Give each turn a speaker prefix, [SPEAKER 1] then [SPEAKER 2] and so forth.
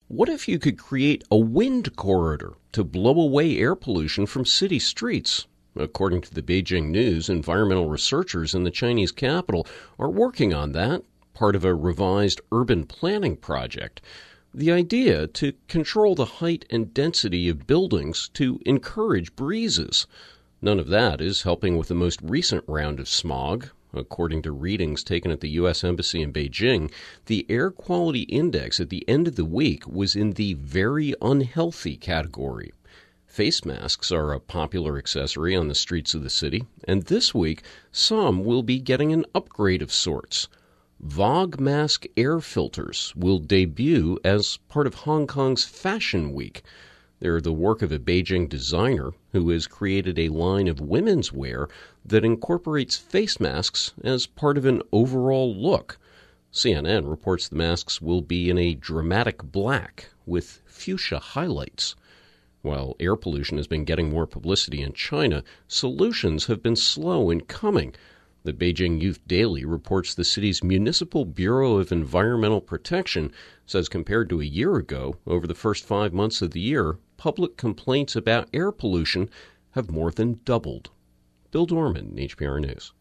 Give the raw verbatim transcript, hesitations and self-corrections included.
[SPEAKER 1] What if you could create a wind corridor to blow away air pollution from city streets? According to the Beijing News, environmental researchers in the Chinese capital are working on that, part of a revised urban planning project. The idea to control the height and density of buildings to encourage breezes. None of that is helping with the most recent round of smog. According to readings taken at the U S Embassy in Beijing, the air quality index at the end of the week was in the very unhealthy category. Face masks are a popular accessory on the streets of the city, and this week some will be getting an upgrade of sorts. Vogue mask air filters will debut as part of Hong Kong's Fashion Week. They're the work of a Beijing designer who has created a line of women's wear that incorporates face masks as part of an overall look. C N N reports the masks will be in a dramatic black with fuchsia highlights. While air pollution has been getting more publicity in China, solutions have been slow in coming. The Beijing Youth Daily reports the city's Municipal Bureau of Environmental Protection says compared to a year ago, over the first five months of the year, public complaints about air pollution have more than doubled. Bill Dorman, H P R News.